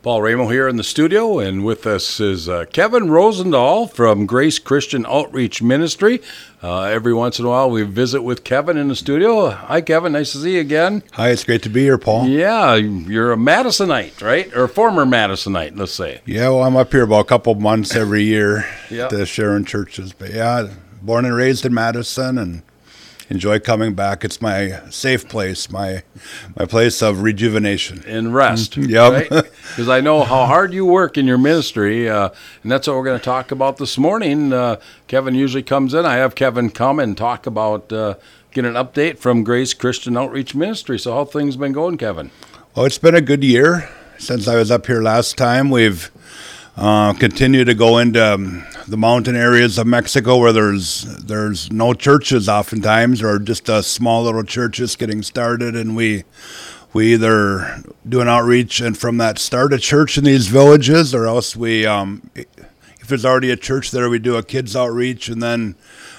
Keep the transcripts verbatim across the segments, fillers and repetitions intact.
Paul Ramo here in the studio, and with us is uh, Kevin Rosendahl from Grace Christian Outreach Ministry. Uh, every once in a while, we visit with Kevin in the studio. Hi, Kevin. Nice to see you again. Hi, it's great to be here, Paul. Yeah, you're a Madisonite, right? Or former Madisonite, let's say. Yeah, well, I'm up here about a couple months every year Yeah. to share in churches. But yeah, born and raised in Madison, and enjoy coming back. It's my safe place, my my place of rejuvenation. And rest. Yep. Because I know how hard you work in your ministry, uh, and that's what we're going to talk about this morning. Uh, Kevin usually comes in. I have Kevin come and talk about, uh, get an update from Grace Christian Outreach Ministry. So how things been going, Kevin? Well, it's been a good year since I was up here last time. We've uh, continued to go into um, the mountain areas of Mexico where there's there's no churches oftentimes, or just uh, small little churches getting started, and we we either do an outreach and from that start a church in these villages, or else we um, if there's already a church there, we do a kids outreach, and then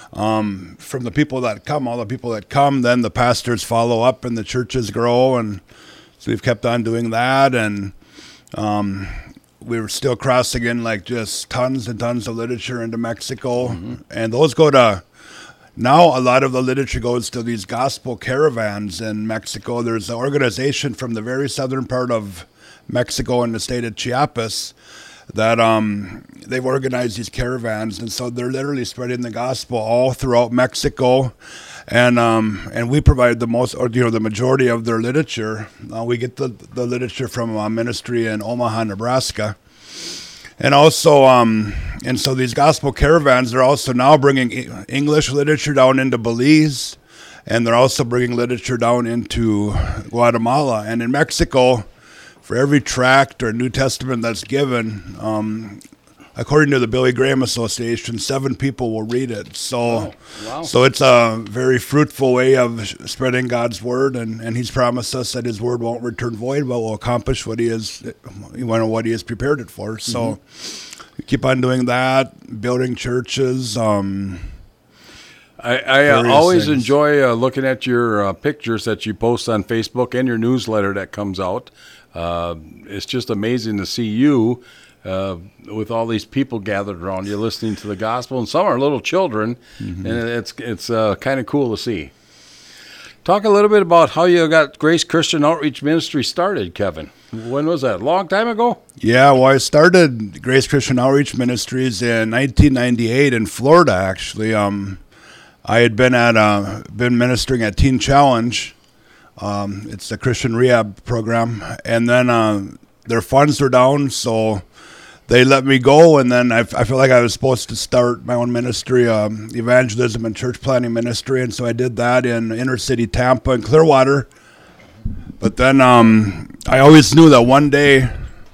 um, from the people that come, all the people that come, then the pastors follow up and the churches grow, and so we've kept on doing that, and um, we were still crossing in like just tons and tons of literature into Mexico. Mm-hmm. And those go to, now a lot of the literature goes to these gospel caravans in Mexico. There's an organization from the very southern part of Mexico in the state of Chiapas that um, they've organized these caravans. And so they're literally spreading the gospel all throughout Mexico. And um, and we provide the most, or you know, the majority of their literature. Uh, we get the the literature from a ministry in Omaha, Nebraska, and also um, and so these gospel caravans are also now bringing English literature down into Belize, and they're also bringing literature down into Guatemala. And in Mexico, for every tract or New Testament that's given, um, according to the Billy Graham Association, seven people will read it. So, oh, wow. so it's a very fruitful way of spreading God's word, and, and He's promised us that His word won't return void, but will accomplish what He is, you know, what He has prepared it for. So, mm-hmm. we keep on doing that, building churches. Um, I, I uh, always things. enjoy uh, looking at your uh, pictures that you post on Facebook and your newsletter that comes out. Uh, it's just amazing to see you. Uh, with all these people gathered around you listening to the gospel, and some are little children, mm-hmm. and it's it's uh, kind of cool to see. Talk a little bit about how you got Grace Christian Outreach Ministry started, Kevin. When was that? A long time ago? Yeah, well, I started Grace Christian Outreach Ministries in nineteen ninety-eight in Florida, actually. Um, I had been at uh, been ministering at Teen Challenge. Um, it's a Christian rehab program, and then uh, their funds were down, so they let me go, and then I, I feel like I was supposed to start my own ministry, um, evangelism and church planting ministry, and so I did that in inner city Tampa and Clearwater. But then um, I always knew that one day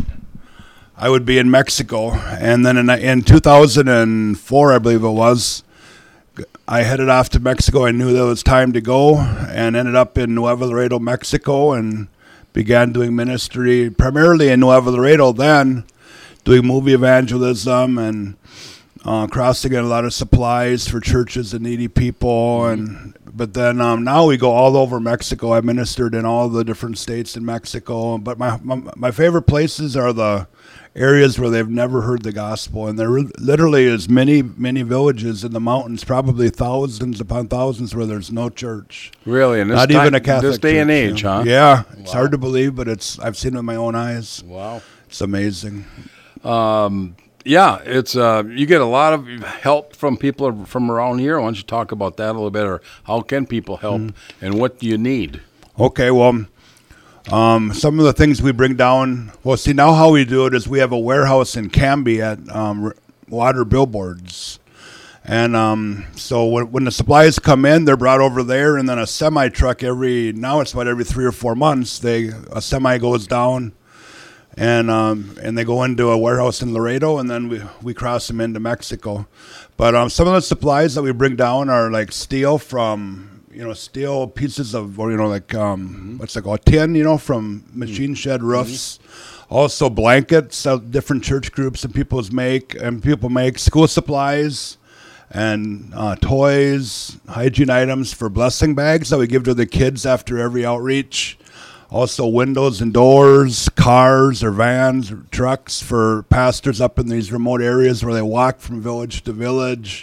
I would be in Mexico, and then in, in two thousand four, I believe it was, I headed off to Mexico. I knew that it was time to go, and ended up in Nuevo Laredo, Mexico, and began doing ministry primarily in Nuevo Laredo then, doing movie evangelism and uh, crossing in a lot of supplies for churches and needy people. And but then um, now we go all over Mexico. I ministered in all the different states in Mexico. But my, my my favorite places are the areas where they've never heard the gospel. And there literally is many, many villages in the mountains, probably thousands upon thousands, where there's no church. Really? And Not time, even a Catholic this day church, and age, you know? huh? Yeah. It's Wow. hard to believe, but it's I've seen it with my own eyes. Wow. It's amazing. Um, yeah, it's uh, you get a lot of help from people from around here. Why don't you talk about that a little bit, or how can people help, mm-hmm. and what do you need? Okay, well, um, some of the things we bring down, well, see, now how we do it is we have a warehouse in Canby at um, Water Billboards. And um, so when, when the supplies come in, they're brought over there, and then a semi truck every, now it's about every three or four months, they a semi goes down, and um, and they go into a warehouse in Laredo, and then we, we cross them into Mexico. But um, some of the supplies that we bring down are like steel from, you know, steel pieces of, or, you know, like, um, what's it called, tin, you know, from machine shed roofs. Mm-hmm. Also blankets that different church groups and people's make, and people make school supplies and uh, toys, hygiene items for blessing bags that we give to the kids after every outreach. Also windows and doors, cars or vans or trucks for pastors up in these remote areas where they walk from village to village.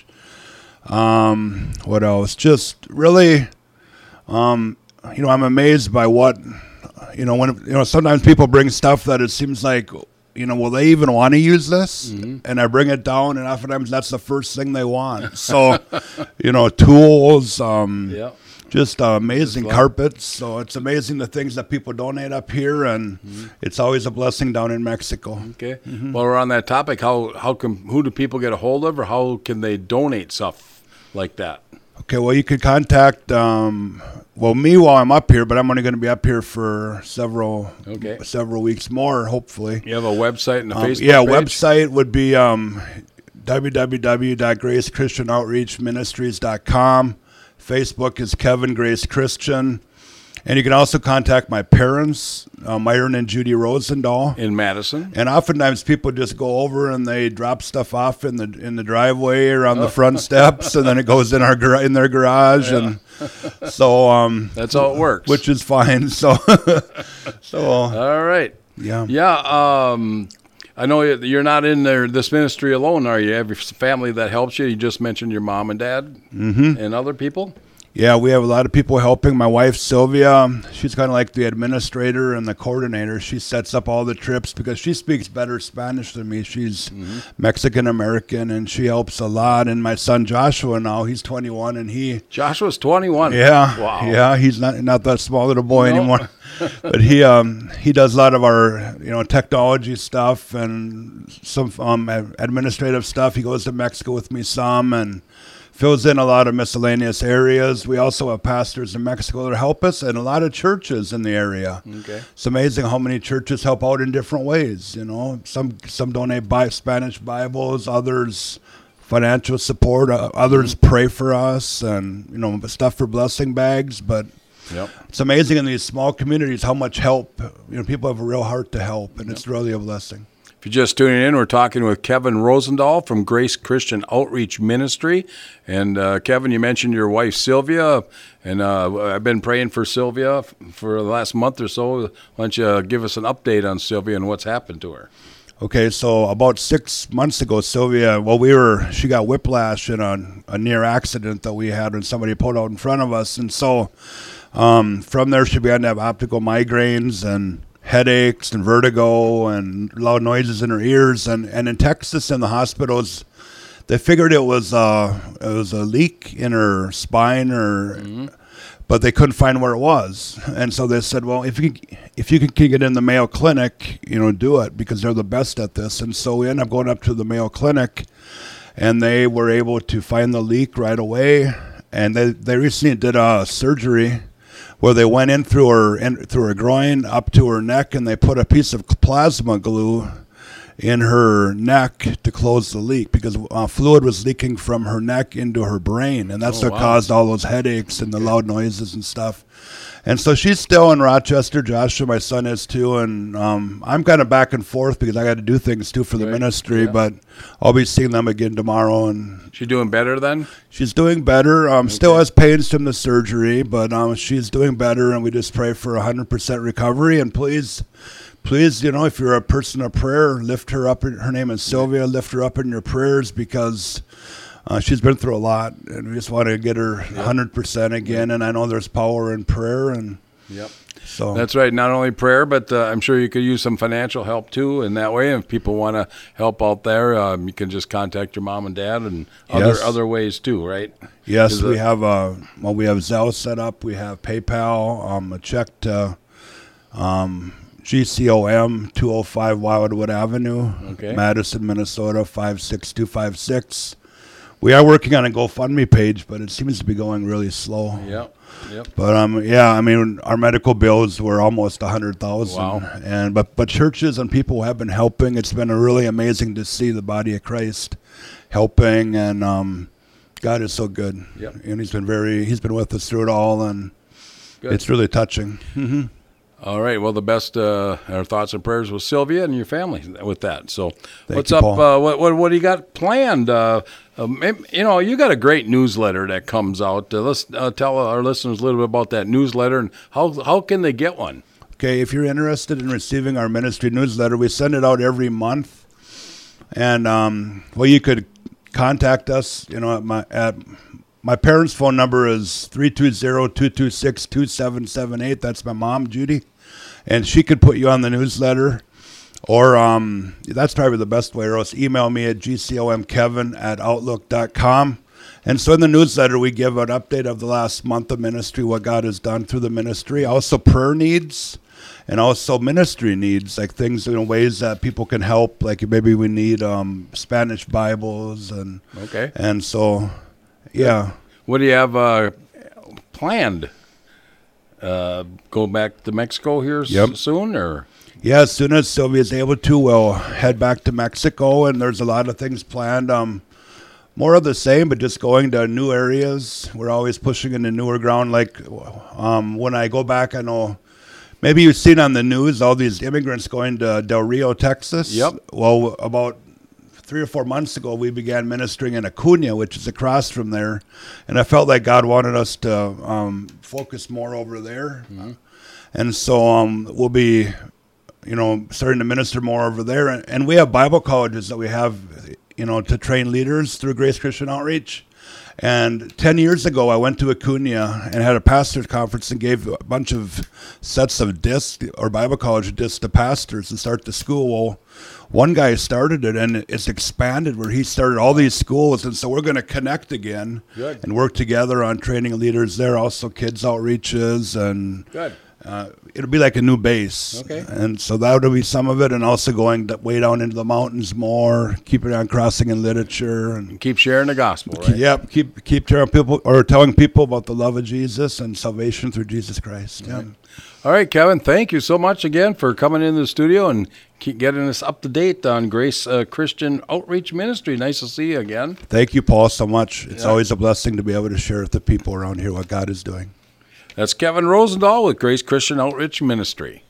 Um, what else? Just really, um, you know, I'm amazed by what, you know, when, you know, sometimes people bring stuff that it seems like, you know, will they even want to use this? Mm-hmm. And I bring it down, and oftentimes that's the first thing they want. So, you know, tools, um, yeah. just uh, amazing just carpets. So it's amazing the things that people donate up here, and mm-hmm. it's always a blessing down in Mexico. Okay. Mm-hmm. Well, we're on that topic. How how can who do people get a hold of, or how can they donate stuff like that? Okay. Well, you could contact. Um, Well, me while I'm up here, but I'm only going to be up here for several okay. several weeks more, hopefully. You have a website and a um, Facebook yeah, page? Yeah, website would be um, w w w dot grace christian outreach ministries dot com. Facebook is Kevin Grace Christian. And you can also contact my parents, uh, Myron and Judy Rosendahl. In Madison. And oftentimes people just go over and they drop stuff off in the in the driveway or on oh. the front steps, and then it goes in our gar- in their garage. Yeah. And so um, that's how it works. Which is fine. So, so all right. Yeah. Yeah. Um, I know you're not in there this ministry alone, are you? You have your family that helps you. You just mentioned your mom and dad mm-hmm. and other people. Yeah, we have a lot of people helping. My wife, Sylvia, she's kind of like the administrator and the coordinator. She sets up all the trips because she speaks better Spanish than me. She's mm-hmm. Mexican-American, and she helps a lot. And my son, Joshua, now, he's twenty-one, and he... Joshua's twenty-one? Yeah. Wow. Yeah, he's not not that small little boy no. anymore. But he um, he does a lot of our, you know, technology stuff and some um, administrative stuff. He goes to Mexico with me some, and fills in a lot of miscellaneous areas. We also have pastors in Mexico that help us, and a lot of churches in the area. Okay. It's amazing how many churches help out in different ways. You know, some some donate bi- Spanish Bibles, others financial support, uh, others mm-hmm. pray for us, and you know, stuff for blessing bags. But yep. it's amazing in these small communities how much help. You know, people have a real heart to help, and yep. it's really a blessing. If you're just tuning in, we're talking with Kevin Rosendahl from Grace Christian Outreach Ministry. And uh, Kevin, you mentioned your wife, Sylvia, and uh, I've been praying for Sylvia for the last month or so. Why don't you give us an update on Sylvia and what's happened to her? Okay, so about six months ago, Sylvia, well, we were, she got whiplash in a, a near accident that we had when somebody pulled out in front of us. And so um, from there, she began to have optical migraines and headaches and vertigo and loud noises in her ears. And, and in Texas, in the hospitals, they figured it was uh, it was a leak in her spine, or, mm-hmm. but they couldn't find where it was. And so they said, well, if you can, if you can get in the Mayo Clinic, you know, do it, because they're the best at this. And so we ended up going up to the Mayo Clinic, and they were able to find the leak right away. And they, they recently did a surgery where they went in through her in, through her groin up to her neck, and they put a piece of plasma glue in her neck to close the leak, because uh, fluid was leaking from her neck into her brain, and that's oh, what wow. caused all those headaches and the loud noises and stuff. And so she's still in Rochester. Joshua, my son, is too, and um, I'm kind of back and forth because I got to do things too for the right. ministry. Yeah. But I'll be seeing them again tomorrow. And she doing better then? She's doing better. Um, okay. Still has pains from the surgery, but um, she's doing better. And we just pray for a hundred percent recovery. And please, please, you know, if you're a person of prayer, lift her up. Her name is Sylvia. Lift her up in your prayers, because Uh, she's been through a lot, and we just want to get her yep. one hundred percent again. Yep. And I know there's power in prayer. And yep. so that's right. Not only prayer, but uh, I'm sure you could use some financial help too in that way. And if people want to help out there, um, you can just contact your mom and dad, and other yes. other ways too, right? Yes, we have uh, well, we have Zelle set up. We have PayPal, um, a check to um, G C O M, two oh five Wildwood Avenue, okay. Madison, Minnesota, five six two five six. We are working on a GoFundMe page, but it seems to be going really slow. Yep, yep. But um, yeah, I mean, our medical bills were almost a hundred thousand. Wow. And but but churches and people have been helping. It's been really amazing to see the body of Christ helping, and um, God is so good. Yep. And He's been very. He's been with us through it all, and good. It's really touching. Mm-hmm. All right. Well, the best uh, our thoughts and prayers with Sylvia and your family with that. So, Thank what's you, up? Paul. Uh, what, what what do you got planned? Uh, um, you know, you got a great newsletter that comes out. Uh, let's uh, tell our listeners a little bit about that newsletter and how how can they get one. Okay, if you're interested in receiving our ministry newsletter, we send it out every month. And, um, well, you could contact us, you know, at my, at my parents' phone number is three two zero, two two six, two seven seven eight. That's my mom, Judy. And she could put you on the newsletter. Or um, that's probably the best way, or else email me at gcomkevin at outlook dot com. And so in the newsletter, we give an update of the last month of ministry, what God has done through the ministry, also prayer needs, and also ministry needs, like things, you know, ways that people can help. Like maybe we need um, Spanish Bibles, and okay, and so, yeah. What do you have uh, planned? Uh, go back to Mexico here Yep. s- soon, or? Yeah, as soon as Sylvia's able to, we'll head back to Mexico, and there's a lot of things planned. Um, more of the same, but just going to new areas. We're always pushing into newer ground. Like um, when I go back, I know maybe you've seen on the news all these immigrants going to Del Rio, Texas. Yep. Well, about three or four months ago, we began ministering in Acuna, which is across from there, and I felt like God wanted us to um, focus more over there, mm-hmm. and so um, we'll be, you know, starting to minister more over there, and, and we have Bible colleges that we have, you know, to train leaders through Grace Christian Outreach. And ten years ago, I went to Acuna and had a pastor's conference and gave a bunch of sets of discs or Bible college discs to pastors to start the school. Well, one guy started it, and it's expanded where he started all these schools. And so we're going to connect again Good. and work together on training leaders there, also kids outreaches, and Good. Uh, it'll be like a new base. Okay. And so that would be some of it, and also going d- way down into the mountains more, keeping on crossing in literature, and Keep sharing the gospel, right? yep, keep keep telling people or telling people about the love of Jesus and salvation through Jesus Christ. Yeah. All right, Kevin, thank you so much again for coming into the studio and keep getting us up to date on Grace uh, Christian Outreach Ministry. Nice to see you again. Thank you, Paul, so much. It's Yeah. always a blessing to be able to share with the people around here what God is doing. That's Kevin Rosendahl with Grace Christian Outreach Ministry.